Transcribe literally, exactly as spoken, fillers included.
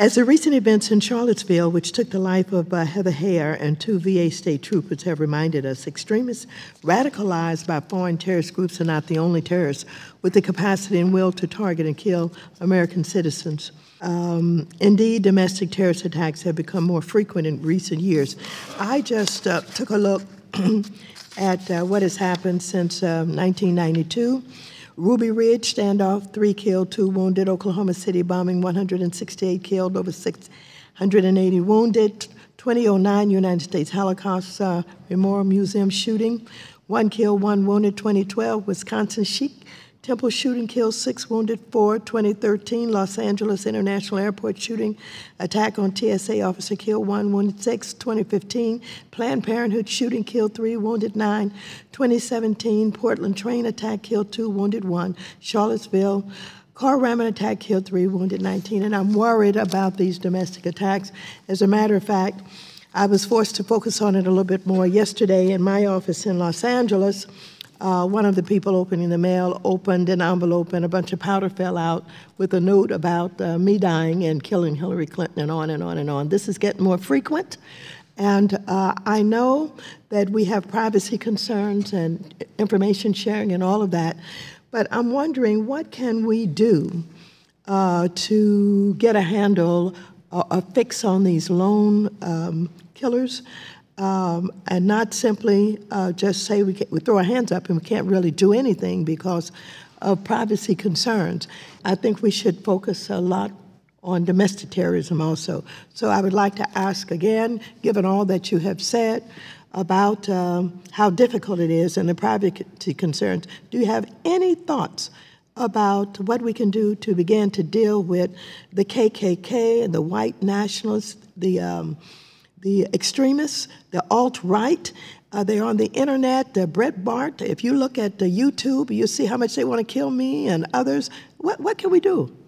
As the recent events in Charlottesville, which took the life of uh, Heather Heyer and two V A state troopers, have reminded us, extremists radicalized by foreign terrorist groups are not the only terrorists with the capacity and will to target and kill American citizens. Um, indeed, domestic terrorist attacks have become more frequent in recent years. I just uh, took a look at uh, what has happened since uh, nineteen ninety-two. Ruby Ridge standoff, three killed, two wounded. Oklahoma City bombing, one hundred sixty-eight killed, over six hundred eighty wounded. twenty oh nine United States Holocaust uh, Memorial Museum shooting, one killed, one wounded. twenty twelve Wisconsin Sikh Temple shooting, killed six, wounded four. twenty thirteen Los Angeles International Airport shooting, attack on T S A officer, killed one, wounded six. twenty fifteen Planned Parenthood shooting, killed three, wounded nine. twenty seventeen Portland train attack, killed two, wounded one. Charlottesville car ramming attack, killed three, wounded nineteen. And I'm worried about these domestic attacks. As a matter of fact, I was forced to focus on it a little bit more yesterday in my office in Los Angeles. Uh, one of the people opening the mail opened an envelope and a bunch of powder fell out with a note about uh, me dying and killing Hillary Clinton, and on and on and on. This is getting more frequent, and uh, I know that we have privacy concerns and information sharing and all of that, but I'm wondering, what can we do uh, to get a handle, a, a fix on these lone um, killers? Um, and not simply uh, just say we, can, we throw our hands up and we can't really do anything because of privacy concerns. I think we should focus a lot on domestic terrorism also. So I would like to ask again, given all that you have said about um, how difficult it is and the privacy concerns, do you have any thoughts about what we can do to begin to deal with the K K K and the white nationalists, the um, the extremists, the alt-right? Uh, they're on the internet, the Breitbart. If you look at the YouTube, you see how much they want to kill me and others. What, what can we do?